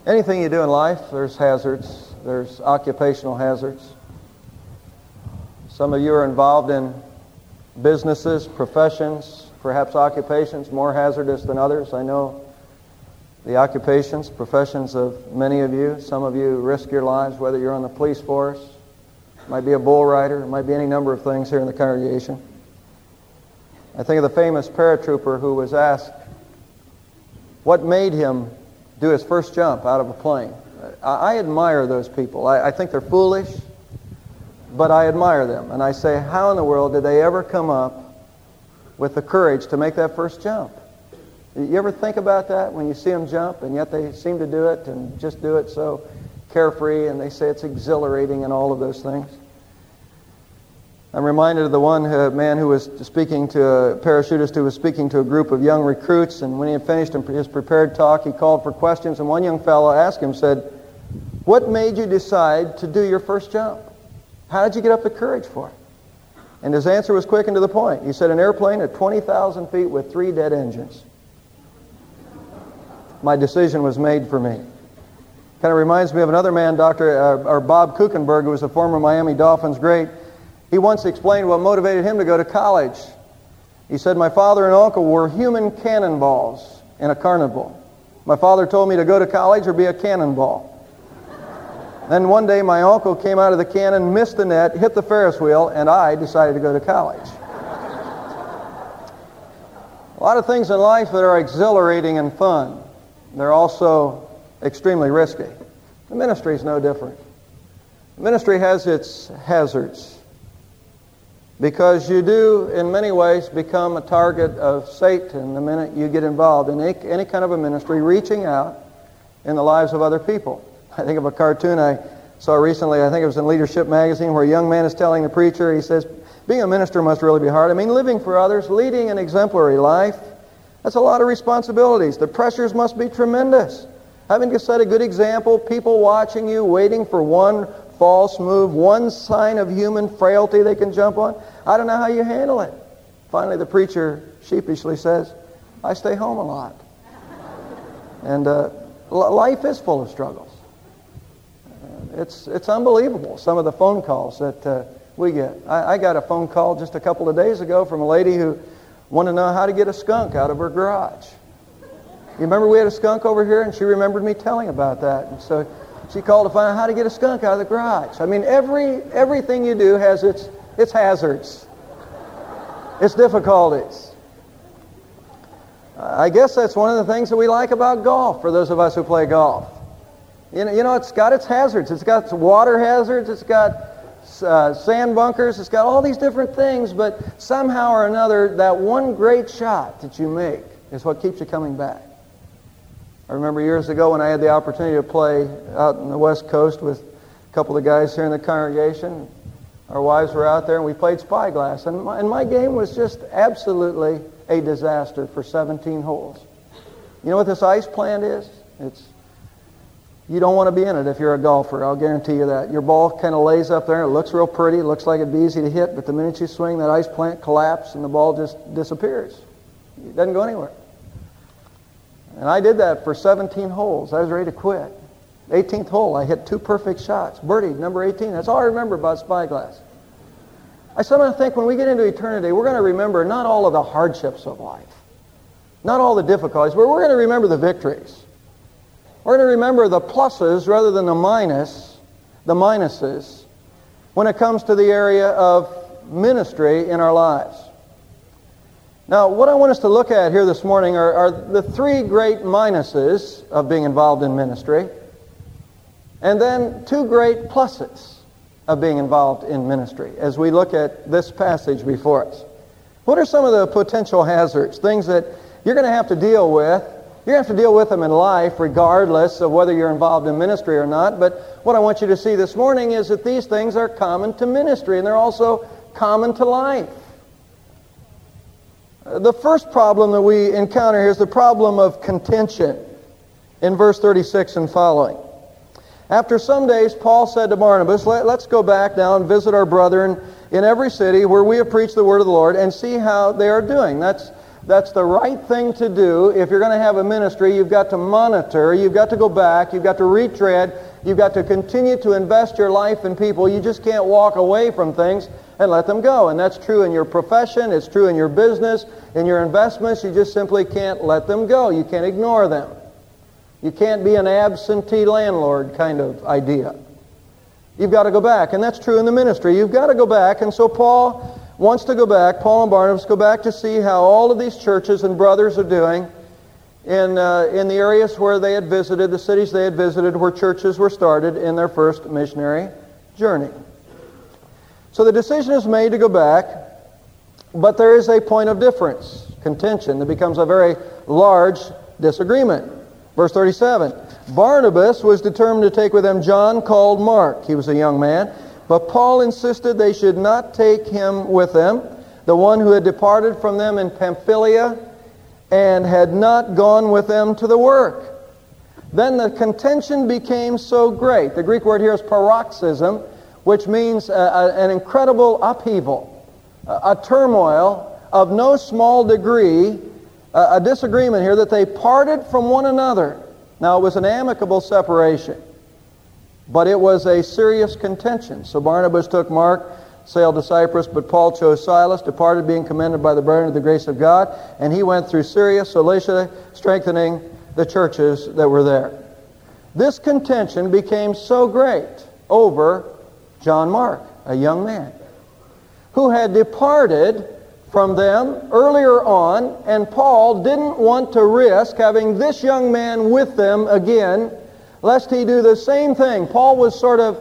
Anything you do in life, there's hazards. There's occupational hazards. Some of you are involved in businesses, professions, perhaps occupations more hazardous than others. I know the occupations, professions of many of you. Some of you risk your lives, whether you're on the police force, might be a bull rider, it might be any number of things here in the congregation. I think of the famous paratrooper who was asked what made him do his first jump out of a plane. I admire those people. I think they're foolish, but I admire them. And I say, how in the world did they ever come up with the courage to make that first jump? You ever think about that when you see them jump, and yet they seem to do it and just do it so carefree, and they say it's exhilarating and all of those things? I'm reminded of the one man who was speaking to a parachutist who was speaking to a group of young recruits, and when he had finished his prepared talk, he called for questions, and one young fellow asked him, said, "What made you decide to do your first jump? How did you get up the courage for it?" And his answer was quick and to the point. He said, "An airplane at 20,000 feet with 3 dead engines. My decision was made for me." Kind of reminds me of another man, Bob Kuchenberg, who was a former Miami Dolphins great. He once explained what motivated him to go to college. He said, "My father and uncle were human cannonballs in a carnival. My father told me to go to college or be a cannonball. Then one day my uncle came out of the cannon, missed the net, hit the Ferris wheel, and I decided to go to college." A lot of things in life that are exhilarating and fun. They're also extremely risky. The ministry is no different. The ministry has its hazards, because you do, in many ways, become a target of Satan the minute you get involved in any kind of a ministry, reaching out in the lives of other people. I think of a cartoon I saw recently, I think it was in Leadership magazine, where a young man is telling the preacher, he says, being a minister must really be hard. I mean, living for others, leading an exemplary life, that's a lot of responsibilities. The pressures must be tremendous. Having to set a good example, people watching you, waiting for one false move, one sign of human frailty they can jump on. I don't know how you handle it. Finally, the preacher sheepishly says, "I stay home a lot." And life is full of struggles. It's unbelievable, some of the phone calls that we get. I got a phone call just a couple of days ago from a lady who wanted to know how to get a skunk out of her garage. You remember we had a skunk over here, and she remembered me telling about that. And so she called to find out how to get a skunk out of the garage. I mean, everything you do has its hazards, its difficulties. I guess that's one of the things that we like about golf, for those of us who play golf. You know, it's got its hazards. It's got water hazards. It's got sand bunkers. It's got all these different things, but somehow or another, that one great shot that you make is what keeps you coming back. I remember years ago when I had the opportunity to play out on the West Coast with a couple of guys here in the congregation. Our wives were out there, and we played Spyglass. And my game was just absolutely a disaster for 17 holes. You know what this ice plant is? You don't want to be in it if you're a golfer, I'll guarantee you that. Your ball kind of lays up there, and it looks real pretty, it looks like it'd be easy to hit, but the minute you swing, that ice plant collapses, and the ball just disappears. It doesn't go anywhere. And I did that for 17 holes. I was ready to quit. 18th hole, I hit 2 perfect shots. Birdied, number 18. That's all I remember about Spyglass. I sometimes think when we get into eternity, we're going to remember not all of the hardships of life, not all the difficulties, but we're going to remember the victories. We're going to remember the pluses rather than the minuses, when it comes to the area of ministry in our lives. Now, what I want us to look at here this morning are the 3 great minuses of being involved in ministry, and then 2 great pluses of being involved in ministry as we look at this passage before us. What are some of the potential hazards, things that you're going to have to deal with? You're going to have to deal with them in life regardless of whether you're involved in ministry or not, but what I want you to see this morning is that these things are common to ministry, and they're also common to life. The first problem that we encounter here is the problem of contention in verse 36 and following. After some days, Paul said to Barnabas, let's go back now and visit our brethren in every city where we have preached the word of the Lord and see how they are doing. That's that's the right thing to do. If you're going to have a ministry, you've got to monitor, you've got to go back, you've got to retread, you've got to continue to invest your life in people. You just can't walk away from things and let them go. And that's true in your profession, it's true in your business, in your investments. You just simply can't let them go. You can't ignore them. You can't be an absentee landlord kind of idea. You've got to go back, and that's true in the ministry. You've got to go back, and so Paul wants to go back, Paul and Barnabas go back to see how all of these churches and brothers are doing in the areas where they had visited, the cities they had visited, where churches were started in their first missionary journey. So the decision is made to go back, but there is a point of difference, contention, that becomes a very large disagreement. Verse 37, Barnabas was determined to take with them John called Mark. He was a young man. But Paul insisted they should not take him with them, the one who had departed from them in Pamphylia and had not gone with them to the work. Then the contention became so great. The Greek word here is paroxysm, which means an incredible upheaval, a turmoil of no small degree, a disagreement here, that they parted from one another. Now, it was an amicable separation, but it was a serious contention. So Barnabas took Mark, sailed to Cyprus, but Paul chose Silas, departed being commended by the brethren of the grace of God, and he went through Syria, Cilicia, strengthening the churches that were there. This contention became so great over John Mark, a young man, who had departed from them earlier on, and Paul didn't want to risk having this young man with them again, lest he do the same thing. Paul was sort of,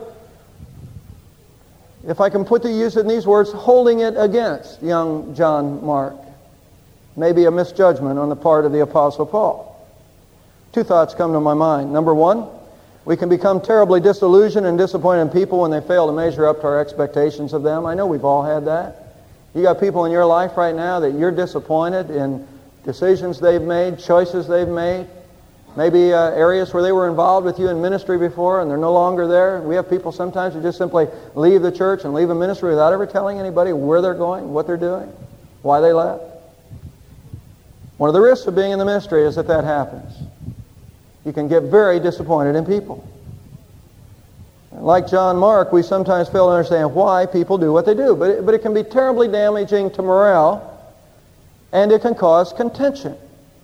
if I can use it in these words, holding it against young John Mark. Maybe a misjudgment on the part of the Apostle Paul. Two thoughts come to my mind. Number one, we can become terribly disillusioned and disappointed in people when they fail to measure up to our expectations of them. I know we've all had that. You got people in your life right now that you're disappointed in decisions they've made, choices they've made, maybe areas where they were involved with you in ministry before and they're no longer there. We have people sometimes who just simply leave the church and leave a ministry without ever telling anybody where they're going, what they're doing, why they left. One of the risks of being in the ministry is that happens. You can get very disappointed in people. Like John Mark, we sometimes fail to understand why people do what they do. But it can be terribly damaging to morale, and it can cause contention.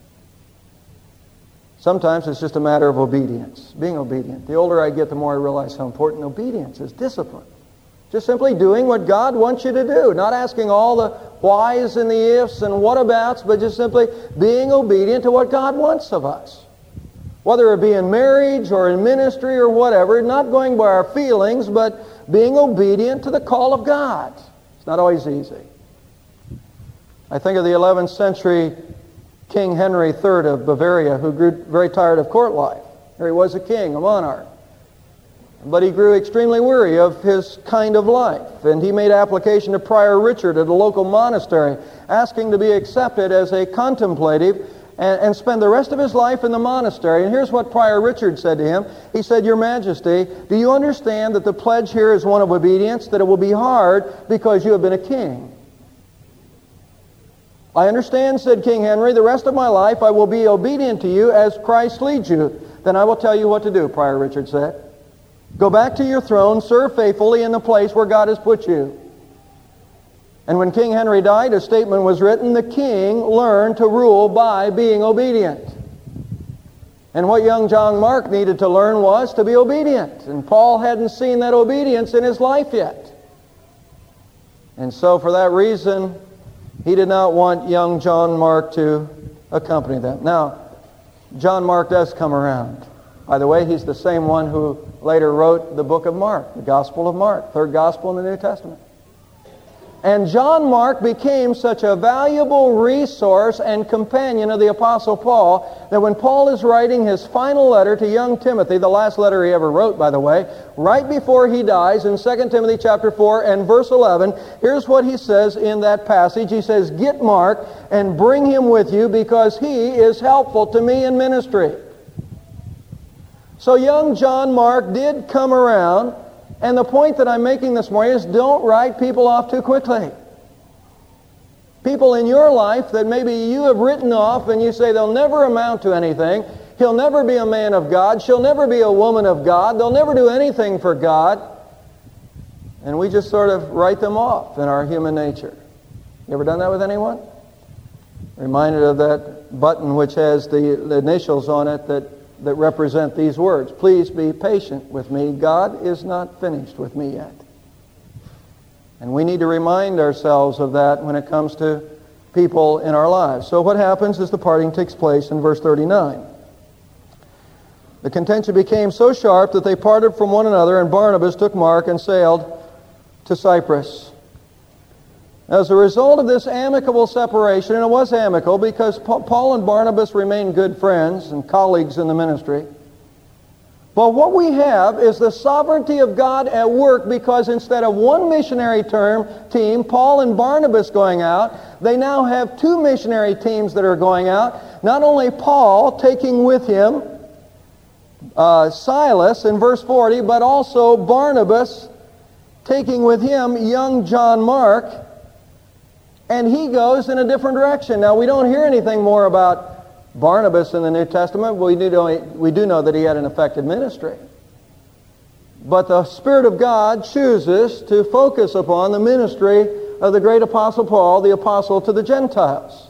Sometimes it's just a matter of obedience, being obedient. The older I get, the more I realize how important obedience is, discipline. Just simply doing what God wants you to do, not asking all the whys and the ifs and what-abouts, but just simply being obedient to what God wants of us. Whether it be in marriage or in ministry or whatever, not going by our feelings, but being obedient to the call of God. It's not always easy. I think of the 11th century King Henry III of Bavaria, who grew very tired of court life. Here he was a king, a monarch. But he grew extremely weary of his kind of life, and he made application to Prior Richard at a local monastery, asking to be accepted as a contemplative and spend the rest of his life in the monastery. And here's what Prior Richard said to him. He said, "Your Majesty, do you understand that the pledge here is one of obedience, that it will be hard because you have been a king?" "I understand," said King Henry. "The rest of my life I will be obedient to you as Christ leads you." "Then I will tell you what to do," Prior Richard said. "Go back to your throne, serve faithfully in the place where God has put you." And when King Henry died, a statement was written, "The king learned to rule by being obedient." And what young John Mark needed to learn was to be obedient. And Paul hadn't seen that obedience in his life yet. And so for that reason, he did not want young John Mark to accompany them. Now, John Mark does come around. By the way, he's the same one who later wrote the book of Mark, the Gospel of Mark, third gospel in the New Testament. And John Mark became such a valuable resource and companion of the Apostle Paul that when Paul is writing his final letter to young Timothy, the last letter he ever wrote, by the way, right before he dies in 2 Timothy chapter 4 and verse 11, here's what he says in that passage. He says, "Get Mark and bring him with you because he is helpful to me in ministry." So young John Mark did come around. And the point that I'm making this morning is don't write people off too quickly. People in your life that maybe you have written off and you say they'll never amount to anything. He'll never be a man of God. She'll never be a woman of God. They'll never do anything for God. And we just sort of write them off in our human nature. You ever done that with anyone? Reminded of that button which has the initials on it that represent these words. Please be patient with me. God is not finished with me yet. And we need to remind ourselves of that when it comes to people in our lives. So what happens is the parting takes place in verse 39. The contention became so sharp that they parted from one another, and Barnabas took Mark and sailed to Cyprus. As a result of this amicable separation, and it was amicable because Paul and Barnabas remained good friends and colleagues in the ministry, but what we have is the sovereignty of God at work, because instead of one missionary team, Paul and Barnabas going out, they now have two missionary teams that are going out. Not only Paul taking with him Silas in verse 40, but also Barnabas taking with him young John Mark, and he goes in a different direction. Now, we don't hear anything more about Barnabas in the New Testament. We do know that he had an effective ministry. But the Spirit of God chooses to focus upon the ministry of the great Apostle Paul, the apostle to the Gentiles.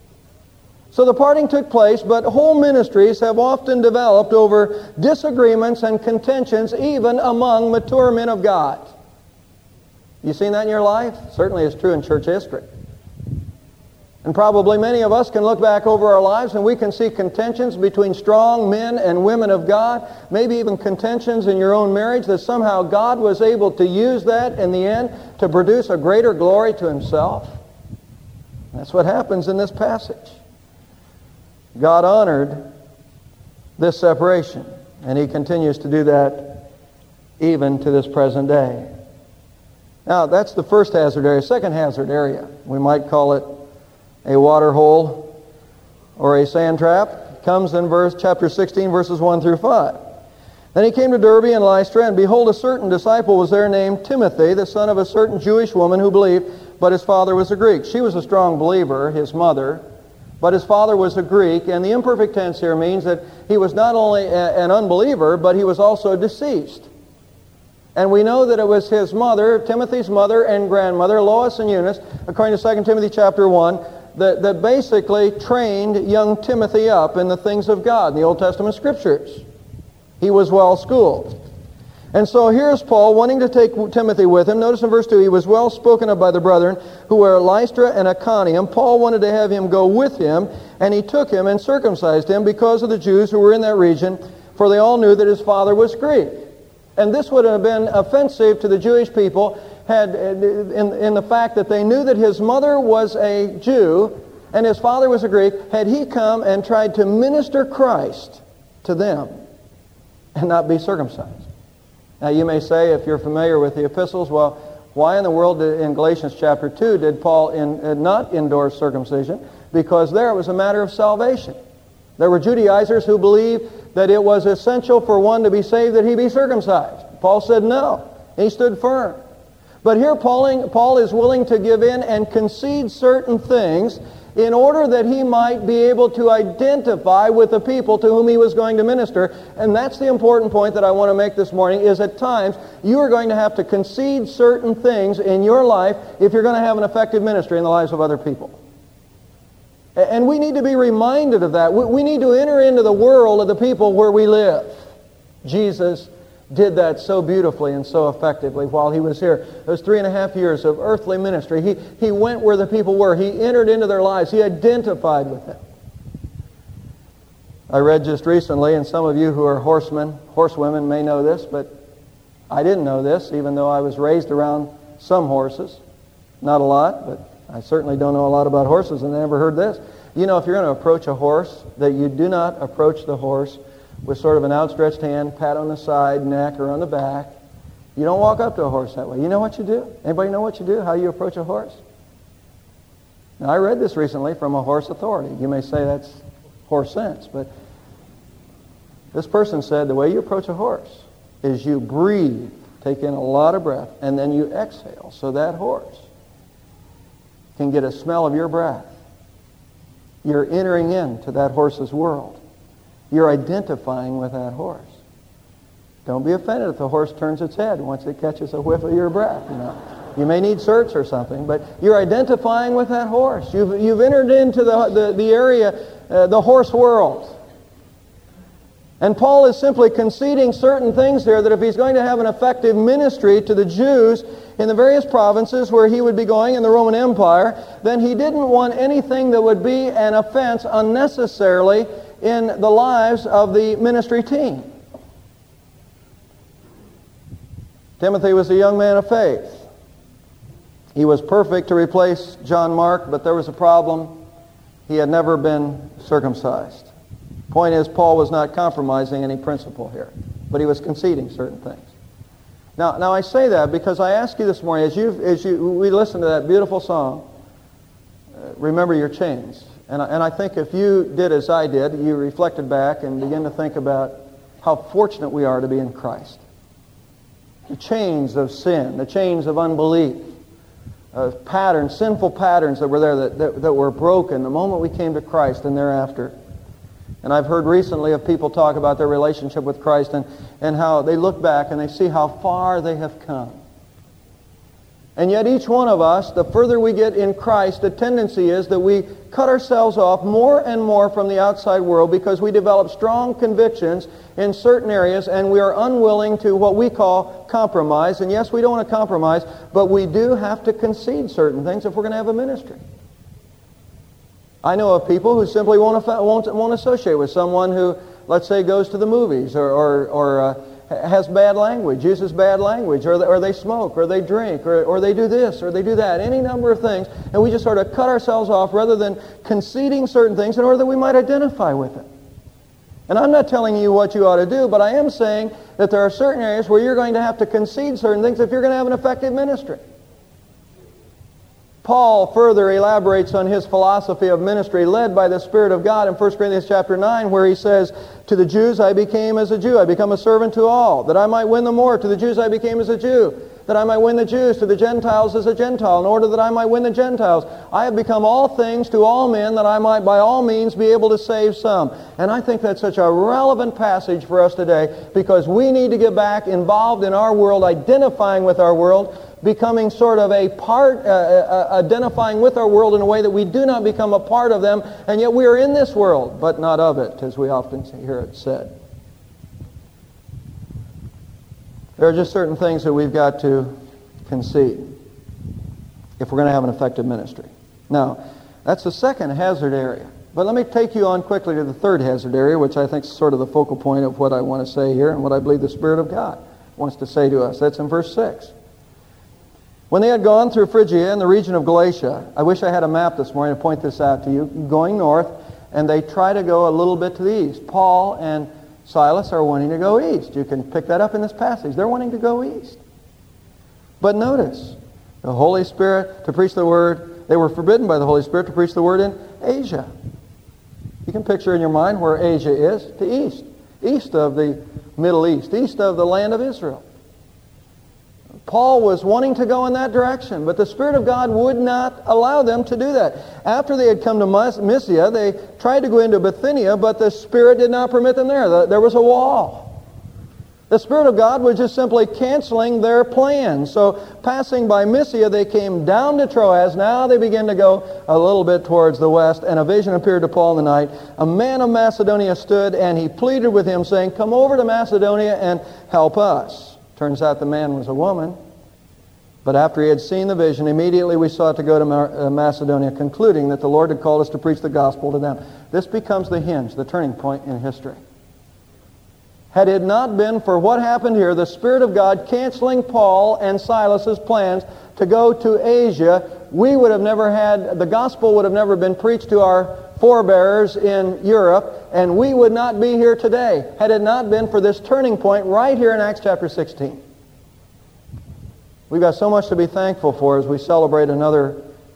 So the parting took place, but whole ministries have often developed over disagreements and contentions, even among mature men of God. You seen that in your life? Certainly it's true in church history. And probably many of us can look back over our lives and we can see contentions between strong men and women of God, maybe even contentions in your own marriage, that somehow God was able to use that in the end to produce a greater glory to Himself. That's what happens in this passage. God honored this separation, and He continues to do that even to this present day. Now, that's the first hazard area. Second hazard area, we might call it a water hole or a sand trap, comes in chapter 16, verses 1 through 5. Then he came to Derbe and Lystra, and behold, a certain disciple was there named Timothy, the son of a certain Jewish woman who believed, but his father was a Greek. She was a strong believer, his mother, but his father was a Greek, and the imperfect tense here means that he was not only an unbeliever, but he was also deceased. And we know that it was his mother, Timothy's mother and grandmother, Lois and Eunice, according to 2 Timothy chapter 1, that basically trained young Timothy up in the things of God, in the Old Testament Scriptures. He was well schooled. And so here's Paul wanting to take Timothy with him. Notice in verse 2, he was well spoken of by the brethren who were at Lystra and Iconium. Paul wanted to have him go with him, and he took him and circumcised him because of the Jews who were in that region, for they all knew that his father was Greek. And this would have been offensive to the Jewish people in the fact that they knew that his mother was a Jew and his father was a Greek, had he come and tried to minister Christ to them and not be circumcised. Now you may say, if you're familiar with the epistles, well, why in the world in Galatians chapter 2 did Paul not endorse circumcision? Because there it was a matter of salvation. There were Judaizers who believed that it was essential for one to be saved that he be circumcised. Paul said no. He stood firm. But here Paul is willing to give in and concede certain things in order that he might be able to identify with the people to whom he was going to minister. And that's the important point that I want to make this morning, is at times you are going to have to concede certain things in your life if you're going to have an effective ministry in the lives of other people. And we need to be reminded of that. We need to enter into the world of the people where we live. Jesus did that so beautifully and so effectively while he was here. Those 3.5 years of earthly ministry, he went where the people were. He entered into their lives. He identified with them. I read just recently, and some of you who are horsewomen may know this, but I didn't know this, even though I was raised around some horses. Not a lot, but I certainly don't know a lot about horses, and I never heard this. You know, if you're going to approach a horse, that you do not approach the horse with sort of an outstretched hand, pat on the side, neck, or on the back. You don't walk up to a horse that way. You know what you do? Anybody know what you do? How you approach a horse? Now, I read this recently from a horse authority. You may say that's horse sense, but this person said the way you approach a horse is you breathe, take in a lot of breath, and then you exhale. So that horse can get a smell of your breath, you're entering into that horse's world. You're identifying with that horse. Don't be offended if the horse turns its head once it catches a whiff of your breath. You may need certs or something, but you're identifying with that horse. You've entered into the area, the horse world. And Paul is simply conceding certain things there, that if he's going to have an effective ministry to the Jews in the various provinces where he would be going in the Roman Empire, then he didn't want anything that would be an offense unnecessarily in the lives of the ministry team. Timothy was a young man of faith. He was perfect to replace John Mark, but there was a problem. He had never been circumcised. Point is, Paul was not compromising any principle here, but he was conceding certain things. Now I say that because I ask you this morning, as we listen to that beautiful song, remember your chains. And I think if you did as I did, you reflected back and began to think about how fortunate we are to be in Christ. The chains of sin, the chains of unbelief, patterns, sinful patterns that were there that were broken the moment we came to Christ and thereafter. And I've heard recently of people talk about their relationship with Christ and how they look back and they see how far they have come. And yet each one of us, the further we get in Christ, the tendency is that we cut ourselves off more and more from the outside world because we develop strong convictions in certain areas and we are unwilling to what we call compromise. And yes, we don't want to compromise, but we do have to concede certain things if we're going to have a ministry. I know of people who simply won't associate with someone who, let's say, goes to the movies or has bad language, uses bad language, or they smoke, or they drink, or they do this, or they do that, any number of things, and we just sort of cut ourselves off rather than conceding certain things in order that we might identify with it. And I'm not telling you what you ought to do, but I am saying that there are certain areas where you're going to have to concede certain things if you're going to have an effective ministry. Paul further elaborates on his philosophy of ministry led by the Spirit of God in 1 Corinthians chapter 9, where he says, "To the Jews I became as a Jew, I become a servant to all, that I might win the more. To the Jews I became as a Jew, that I might win the Jews. To the Gentiles as a Gentile, in order that I might win the Gentiles. I have become all things to all men, that I might by all means be able to save some." And I think that's such a relevant passage for us today, because we need to get back involved in our world, identifying with our world, becoming sort of a part, identifying with our world in a way that we do not become a part of them, and yet we are in this world, but not of it, as we often hear it said. There are just certain things that we've got to concede if we're going to have an effective ministry. Now, that's the second hazard area. But let me take you on quickly to the third hazard area, which I think is sort of the focal point of what I want to say here and what I believe the Spirit of God wants to say to us. That's in verse 6. When they had gone through Phrygia and the region of Galatia, I wish I had a map this morning to point this out to you, going north, and they try to go a little bit to the east. Paul and Silas are wanting to go east. You can pick that up in this passage. They're wanting to go east. But notice, the Holy Spirit to preach the Word, they were forbidden by the Holy Spirit to preach the Word in Asia. You can picture in your mind where Asia is, to east. East of the Middle East, east of the land of Israel. Paul was wanting to go in that direction, but the Spirit of God would not allow them to do that. After they had come to Mysia, they tried to go into Bithynia, but the Spirit did not permit them there. There was a wall. The Spirit of God was just simply canceling their plans. So passing by Mysia, they came down to Troas. Now they began to go a little bit towards the west, and a vision appeared to Paul in the night. A man of Macedonia stood, and he pleaded with him, saying, "Come over to Macedonia and help us." Turns out the man was a woman. But after he had seen the vision, immediately we sought to go to Macedonia, concluding that the Lord had called us to preach the gospel to them. This becomes the hinge, the turning point in history. Had it not been for what happened here, the Spirit of God canceling Paul and Silas's plans to go to Asia, we would have never had, the gospel would have never been preached to our forebears in Europe, and we would not be here today had it not been for this turning point right here in Acts chapter 16. We've got so much to be thankful for as we celebrate another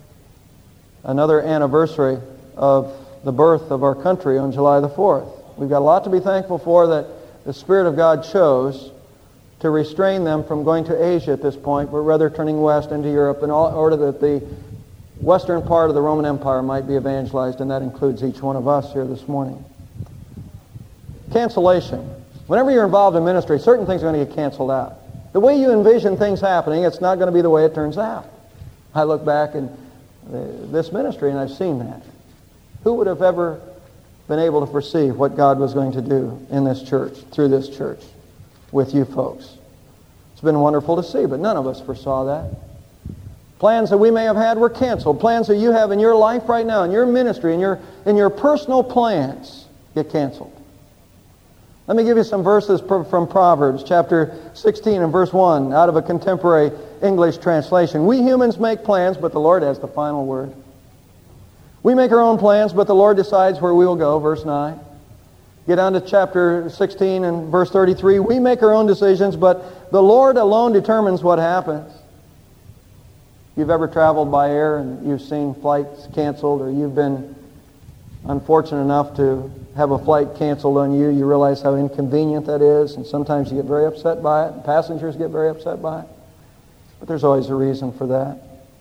anniversary of the birth of our country on July the 4th. We've got a lot to be thankful for that the Spirit of God chose to restrain them from going to Asia at this point, but rather turning west into Europe in order that the western part of the Roman Empire might be evangelized, and that includes each one of us here this morning. Cancellation. Whenever you're involved in ministry, certain things are going to get canceled out. The way you envision things happening, it's not going to be the way it turns out. I look back in this ministry and I've seen that. Who would have ever been able to foresee what God was going to do in this church, through this church, with you folks? It's been wonderful to see, but none of us foresaw that. Plans that we may have had were canceled. Plans that you have in your life right now, in your ministry, in your personal plans, get canceled. Let me give you some verses from Proverbs, chapter 16 and verse 1, out of a contemporary English translation. We humans make plans, but the Lord has the final word. We make our own plans, but the Lord decides where we will go, verse 9. Get down to chapter 16 and verse 33. We make our own decisions, but the Lord alone determines what happens. You've ever traveled by air and you've seen flights canceled, or you've been unfortunate enough to have a flight canceled on you, you realize how inconvenient that is, and sometimes you get very upset by it, and passengers get very upset by it. But there's always a reason for that.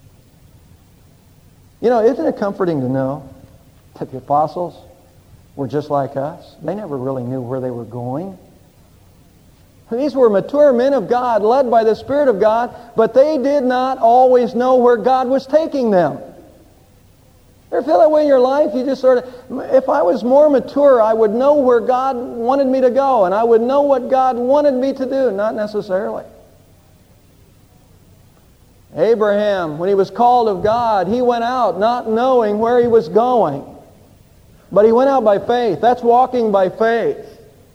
You know, isn't it comforting to know that the apostles were just like us? They never really knew where they were going. These were mature men of God, led by the Spirit of God, but they did not always know where God was taking them. You ever feel that way in your life? You just sort of, if I was more mature, I would know where God wanted me to go, and I would know what God wanted me to do. Not necessarily. Abraham, when he was called of God, he went out not knowing where he was going. But he went out by faith. That's walking by faith.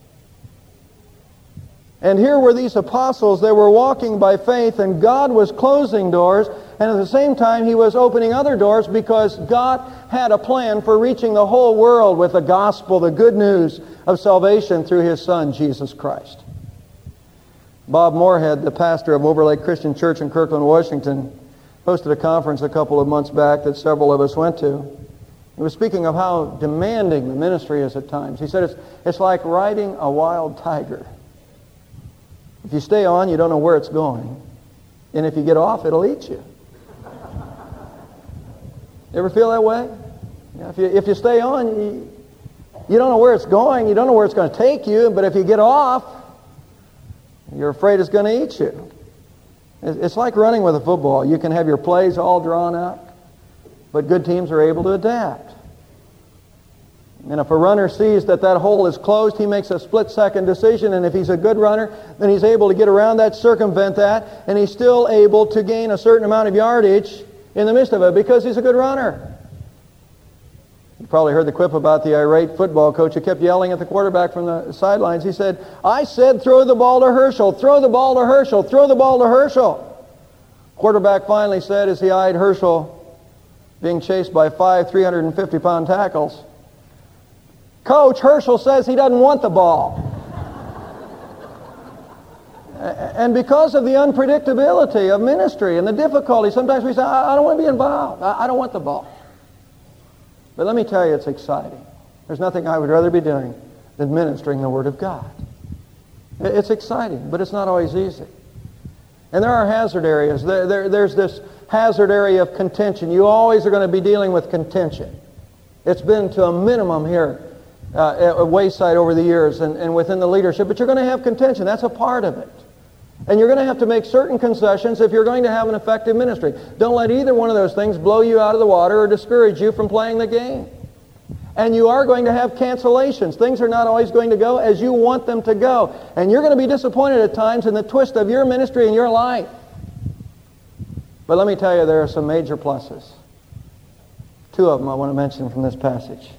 And here were these apostles, they were walking by faith, and God was closing doors, and at the same time He was opening other doors, because God had a plan for reaching the whole world with the gospel, the good news of salvation through His Son, Jesus Christ. Bob Moorhead, the pastor of Overlake Christian Church in Kirkland, Washington, hosted a conference a couple of months back that several of us went to. He was speaking of how demanding the ministry is at times. He said it's like riding a wild tiger. If you stay on, you don't know where it's going. And if you get off, it'll eat you. You ever feel that way? If you stay on, you don't know where it's going. You don't know where it's going to take you. But if you get off, you're afraid it's going to eat you. It's like running with a football. You can have your plays all drawn out, but good teams are able to adapt. And if a runner sees that hole is closed, he makes a split-second decision, and if he's a good runner, then he's able to get around that, circumvent that, and he's still able to gain a certain amount of yardage in the midst of it because he's a good runner. You probably heard the quip about the irate football coach who kept yelling at the quarterback from the sidelines. He said, "I said throw the ball to Herschel, throw the ball to Herschel, throw the ball to Herschel." Quarterback finally said, as he eyed Herschel being chased by 5 350-pound tackles, "Coach, Herschel says he doesn't want the ball." And because of the unpredictability of ministry and the difficulty, sometimes we say, "I don't want to be involved. I don't want the ball." But let me tell you, it's exciting. There's nothing I would rather be doing than ministering the Word of God. It's exciting, but it's not always easy. And there are hazard areas. There's this hazard area of contention. You always are going to be dealing with contention. It's been to a minimum here at Wayside over the years and within the leadership, but you're going to have contention. That's a part of it. And you're going to have to make certain concessions if you're going to have an effective ministry. Don't let either one of those things blow you out of the water or discourage you from playing the game. And you are going to have cancellations. Things are not always going to go as you want them to go. And you're going to be disappointed at times in the twist of your ministry and your life. But let me tell you, there are some major pluses. 2 of them I want to mention from this passage.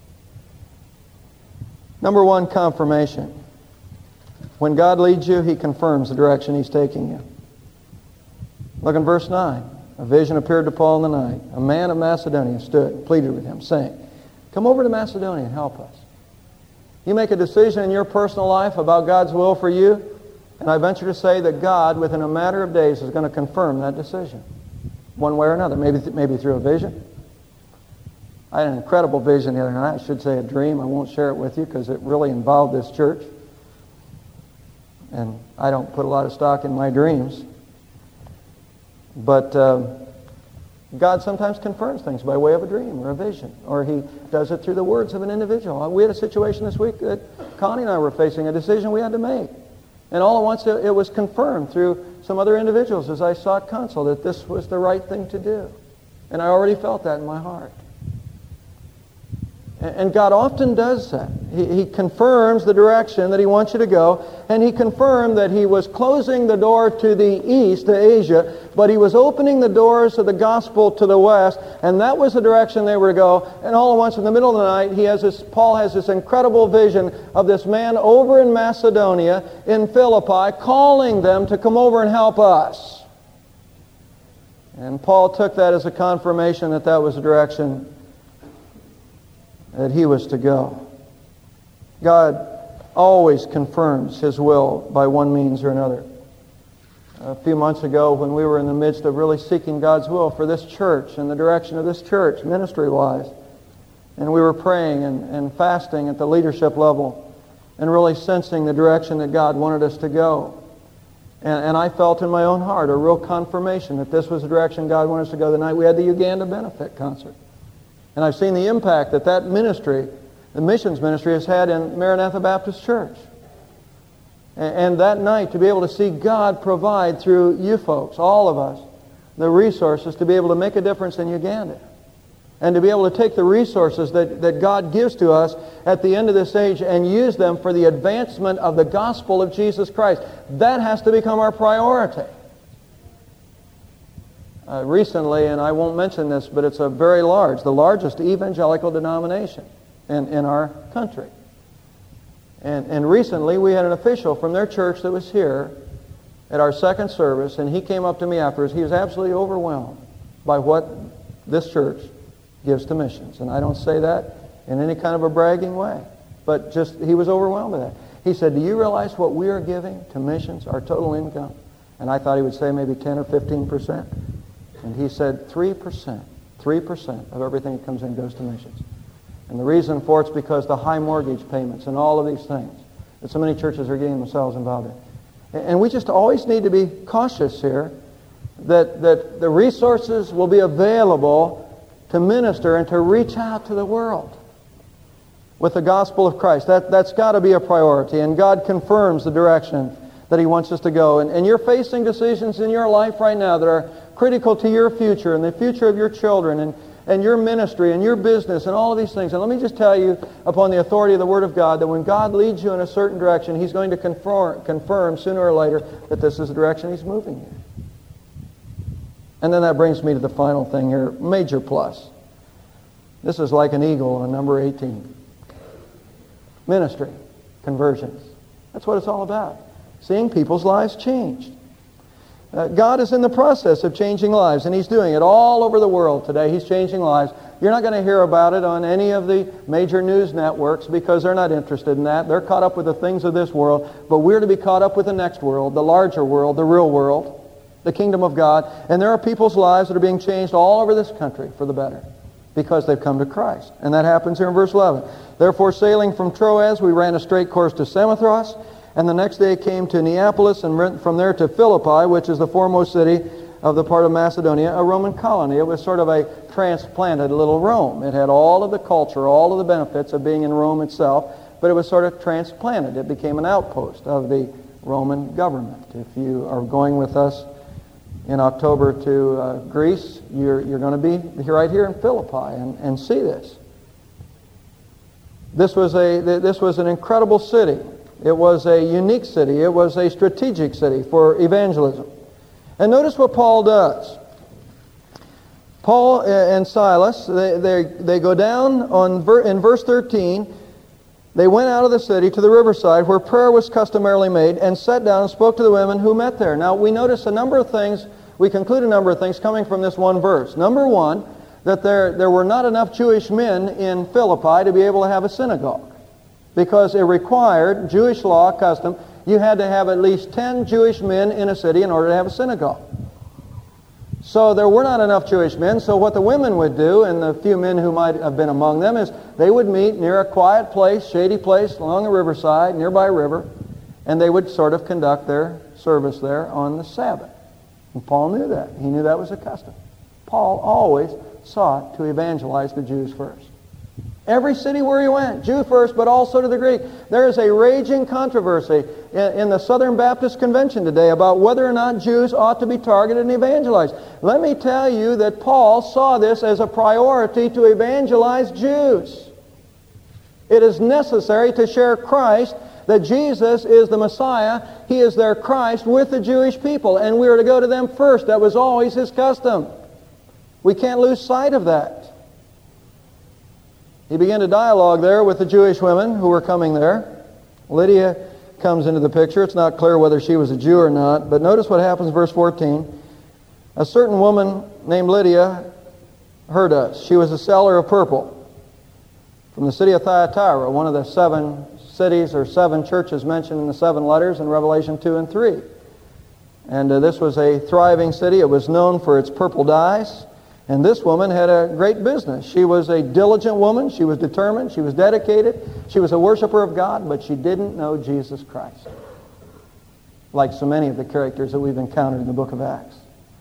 Number 1, confirmation. When God leads you, He confirms the direction He's taking you. Look in verse 9. A vision appeared to Paul in the night. A man of Macedonia stood and pleaded with him, saying, "Come over to Macedonia and help us." You make a decision in your personal life about God's will for you, and I venture to say that God, within a matter of days, is going to confirm that decision, one way or another, maybe through a vision. I had an incredible vision the other night. I should say a dream. I won't share it with you because it really involved this church. And I don't put a lot of stock in my dreams. But God sometimes confirms things by way of a dream or a vision, or He does it through the words of an individual. We had a situation this week that Connie and I were facing, a decision we had to make. And all at once it was confirmed through some other individuals as I sought counsel that this was the right thing to do. And I already felt that in my heart. And God often does that. He confirms the direction that He wants you to go, and He confirmed that He was closing the door to the east, to Asia, but He was opening the doors of the gospel to the west, and that was the direction they were to go. And all at once, in the middle of the night, Paul has this incredible vision of this man over in Macedonia, in Philippi, calling them to come over and help us. And Paul took that as a confirmation that that was the direction that he was to go. God always confirms His will by one means or another. A few months ago, when we were in the midst of really seeking God's will for this church and the direction of this church, ministry-wise, and we were praying and fasting at the leadership level and really sensing the direction that God wanted us to go. And I felt in my own heart a real confirmation that this was the direction God wanted us to go the night we had the Uganda benefit concert. And I've seen the impact that that ministry, the missions ministry, has had in Maranatha Baptist Church. And that night, to be able to see God provide through you folks, all of us, the resources to be able to make a difference in Uganda. And to be able to take the resources that God gives to us at the end of this age and use them for the advancement of the gospel of Jesus Christ. That has to become our priority. Recently, and I won't mention this, but it's the largest evangelical denomination in our country. And recently we had an official from their church that was here at our second service, and he came up to me afterwards. He was absolutely overwhelmed by what this church gives to missions. And I don't say that in any kind of a bragging way, but just he was overwhelmed by that. He said, "Do you realize what we are giving to missions, our total income?" And I thought he would say maybe 10 or 15%. And he said 3%. 3% of everything that comes in goes to missions. And the reason for it's because the high mortgage payments and all of these things that so many churches are getting themselves involved in. And we just always need to be cautious here that the resources will be available to minister and to reach out to the world with the gospel of Christ. That's got to be a priority. And God confirms the direction that He wants us to go. And you're facing decisions in your life right now that are critical to your future and the future of your children and your ministry and your business and all of these things. And let me just tell you, upon the authority of the Word of God, that when God leads you in a certain direction, He's going to confirm sooner or later that this is the direction He's moving in. And then that brings me to the final thing here, major plus. This is like an eagle on number 18. Ministry, conversions. That's what it's all about. Seeing people's lives changed. God is in the process of changing lives, and He's doing it all over the world today. He's changing lives. You're not going to hear about it on any of the major news networks because they're not interested in that. They're caught up with the things of this world, but we're to be caught up with the next world, the larger world, the real world, the kingdom of God. And there are people's lives that are being changed all over this country for the better because they've come to Christ. And that happens here in verse 11. Therefore, sailing from Troas, we ran a straight course to Samothrace, and the next day came to Neapolis, and went from there to Philippi, which is the foremost city of the part of Macedonia, a Roman colony. It was sort of a transplanted little Rome. It had all of the culture, all of the benefits of being in Rome itself, but it was sort of transplanted. It became an outpost of the Roman government. If you are going with us in October to Greece, you're going to be right here in Philippi and see this. This was an incredible city. It was a unique city. It was a strategic city for evangelism. And notice what Paul does. Paul and Silas, they go down in verse 13. They went out of the city to the riverside where prayer was customarily made and sat down and spoke to the women who met there. Now we notice a number of things. We conclude a number of things coming from this one verse. Number one, that there were not enough Jewish men in Philippi to be able to have a synagogue. Because it required, Jewish law, custom, you had to have at least 10 Jewish men in a city in order to have a synagogue. So there were not enough Jewish men, so what the women would do, and the few men who might have been among them, is they would meet near a quiet place, shady place, along a riverside, nearby a river, and they would sort of conduct their service there on the Sabbath. And Paul knew that. He knew that was a custom. Paul always sought to evangelize the Jews first. Every city where he went, Jew first, but also to the Greek. There is a raging controversy in the Southern Baptist Convention today about whether or not Jews ought to be targeted and evangelized. Let me tell you that Paul saw this as a priority to evangelize Jews. It is necessary to share Christ, that Jesus is the Messiah. He is their Christ with the Jewish people, and we are to go to them first. That was always his custom. We can't lose sight of that. He began a dialogue there with the Jewish women who were coming there. Lydia comes into the picture. It's not clear whether she was a Jew or not, but notice what happens in verse 14. A certain woman named Lydia heard us. She was a seller of purple from the city of Thyatira, one of the 7 cities or 7 churches mentioned in the 7 letters in Revelation 2 and 3. And this was a thriving city. It was known for its purple dyes. And this woman had a great business. She was a diligent woman. She was determined. She was dedicated. She was a worshiper of God, but she didn't know Jesus Christ, like so many of the characters that we've encountered in the book of Acts.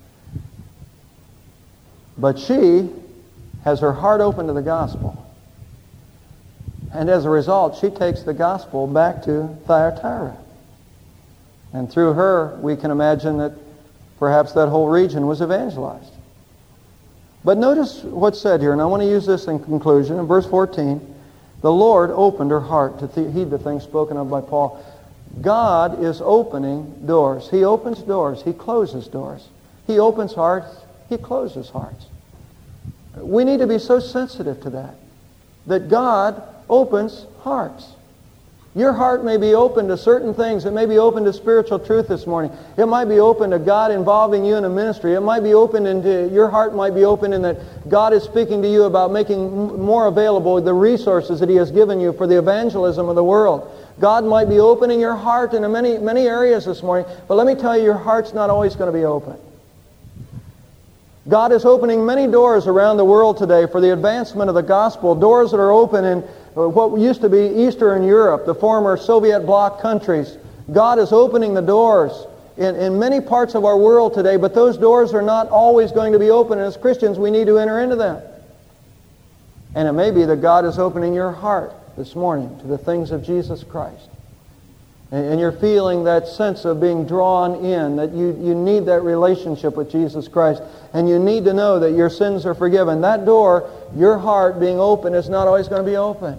But she has her heart open to the gospel. And as a result, she takes the gospel back to Thyatira. And through her, we can imagine that perhaps that whole region was evangelized. But notice what's said here, and I want to use this in conclusion. In verse 14, the Lord opened her heart to heed the things spoken of by Paul. God is opening doors. He opens doors. He closes doors. He opens hearts. He closes hearts. We need to be so sensitive to that God opens hearts. Your heart may be open to certain things. It may be open to spiritual truth this morning. It might be open to God involving you in a ministry. It might be open into, your heart might be open in that God is speaking to you about making more available the resources that He has given you for the evangelism of the world. God might be opening your heart in many, many areas this morning. But let me tell you, your heart's not always going to be open. God is opening many doors around the world today for the advancement of the gospel. Doors that are open in what used to be Eastern Europe, the former Soviet bloc countries. God is opening the doors in many parts of our world today, but those doors are not always going to be open, and as Christians we need to enter into them. And it may be that God is opening your heart this morning to the things of Jesus Christ. And you're feeling that sense of being drawn in, that you need that relationship with Jesus Christ. And you need to know that your sins are forgiven. That door, your heart being open, is not always going to be open.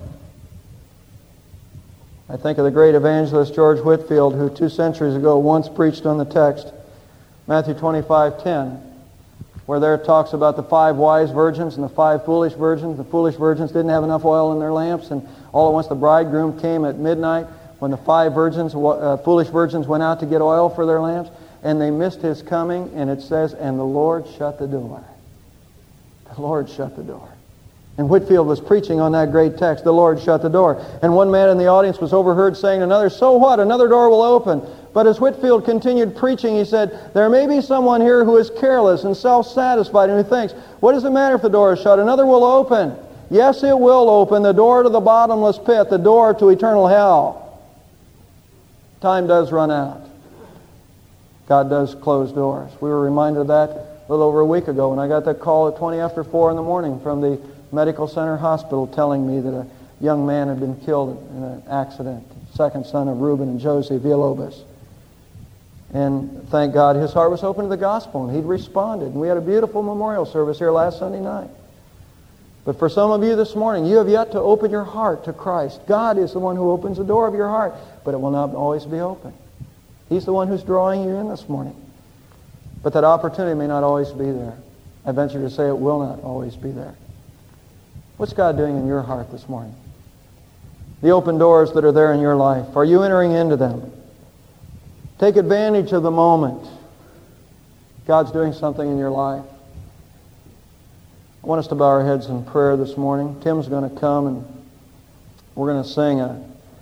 I think of the great evangelist George Whitefield, who 2 centuries ago once preached on the text, Matthew 25:10, where there it talks about the 5 wise virgins and the 5 foolish virgins. The foolish virgins didn't have enough oil in their lamps, and all at once the bridegroom came at midnight, when the 5 foolish virgins went out to get oil for their lamps, and they missed His coming, and it says, and the Lord shut the door. The Lord shut the door. And Whitefield was preaching on that great text, the Lord shut the door. And one man in the audience was overheard saying to another, so what? Another door will open. But as Whitefield continued preaching, he said, there may be someone here who is careless and self-satisfied and who thinks, what does it matter if the door is shut? Another will open. Yes, it will open, the door to the bottomless pit, the door to eternal hell. Time does run out. God does close doors. We were reminded of that a little over a week ago when I got that call at 20 after 4 in the morning from the Medical Center Hospital telling me that a young man had been killed in an accident, second son of Reuben and Josie Villalobos. And thank God his heart was open to the gospel and he'd responded. And we had a beautiful memorial service here last Sunday night. But for some of you this morning, you have yet to open your heart to Christ. God is the one who opens the door of your heart, but it will not always be open. He's the one who's drawing you in this morning. But that opportunity may not always be there. I venture to say it will not always be there. What's God doing in your heart this morning? The open doors that are there in your life, are you entering into them? Take advantage of the moment. God's doing something in your life. I want us to bow our heads in prayer this morning. Tim's going to come and we're going to sing a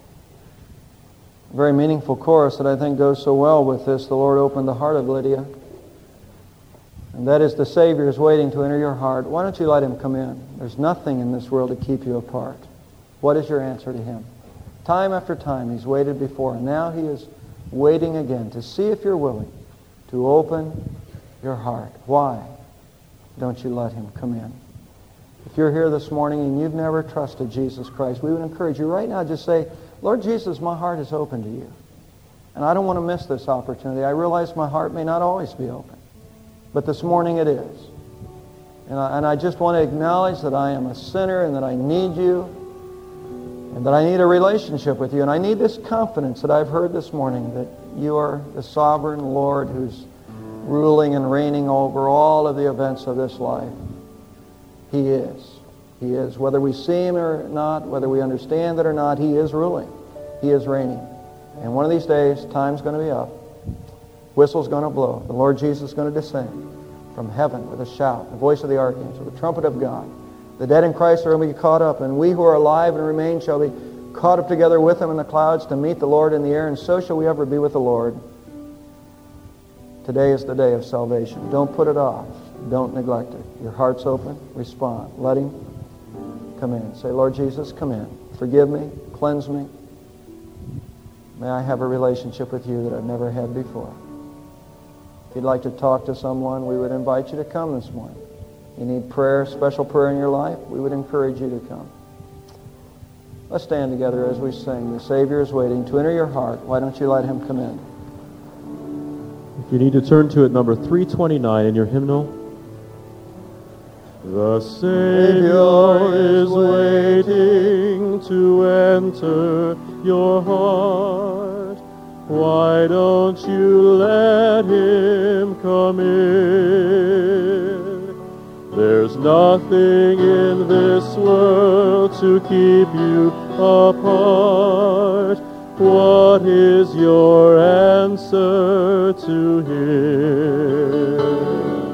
very meaningful chorus that I think goes so well with this. The Lord opened the heart of Lydia. And that is, the Savior is waiting to enter your heart. Why don't you let Him come in? There's nothing in this world to keep you apart. What is your answer to Him? Time after time He's waited before, and now He is waiting again to see if you're willing to open your heart. Why? don't you let him come in. If you're here this morning and you've never trusted Jesus Christ, we would encourage you right now, just say, Lord Jesus, my heart is open to you. And I don't want to miss this opportunity. I realize my heart may not always be open, but this morning it is. And I just want to acknowledge that I am a sinner and that I need you and that I need a relationship with you. And I need this confidence that I've heard this morning that you are the sovereign Lord who's ruling and reigning over all of the events of this life. He is. He is. Whether we see him or not, whether we understand it or not, he is ruling. He is reigning. And one of these days, time's going to be up. Whistle's going to blow. The Lord Jesus is going to descend from heaven with a shout, the voice of the archangel, the trumpet of God. The dead in Christ are going to be caught up, and we who are alive and remain shall be caught up together with him in the clouds to meet the Lord in the air, and so shall we ever be with the Lord. Today is the day of salvation. Don't put it off. Don't neglect it. Your heart's open. Respond. Let him come in. Say, Lord Jesus, come in. Forgive me. Cleanse me. May I have a relationship with you that I've never had before. If you'd like to talk to someone, we would invite you to come this morning. You need prayer, special prayer in your life, we would encourage you to come. Let's stand together as we sing. The Savior is waiting to enter your heart. Why don't you let him come in? If you need to turn to it, number 329 in your hymnal. The Savior is waiting to enter your heart. Why don't you let him come in? There's nothing in this world to keep you apart. What is your answer to him?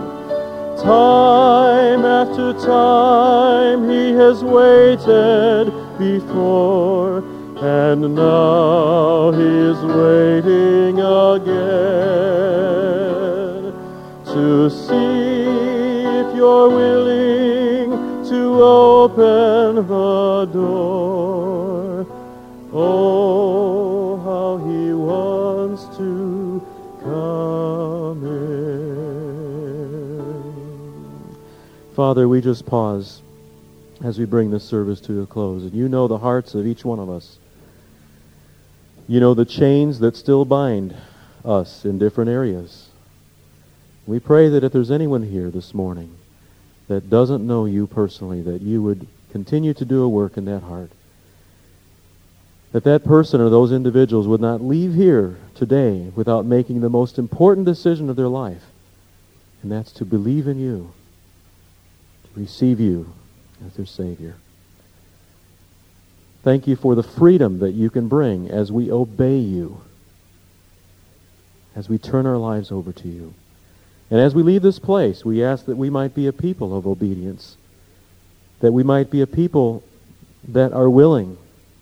Time after time he has waited before, and now he is waiting again to see if you're willing to open the door. Oh, how he wants to come in. Father, we just pause as we bring this service to a close. And you know the hearts of each one of us. You know the chains that still bind us in different areas. We pray that if there's anyone here this morning that doesn't know you personally, that you would continue to do a work in that heart. That person or those individuals would not leave here today without making the most important decision of their life. And that's to believe in you, to receive you as their Savior. Thank you for the freedom that you can bring as we obey you, as we turn our lives over to you. And as we leave this place, we ask that we might be a people of obedience, that we might be a people that are willing,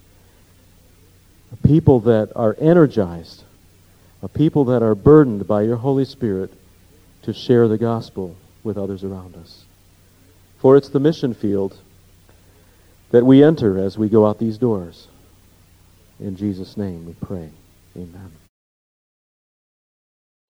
a people that are energized, a people that are burdened by your Holy Spirit to share the gospel with others around us. For it's the mission field that we enter as we go out these doors. In Jesus' name we pray. Amen.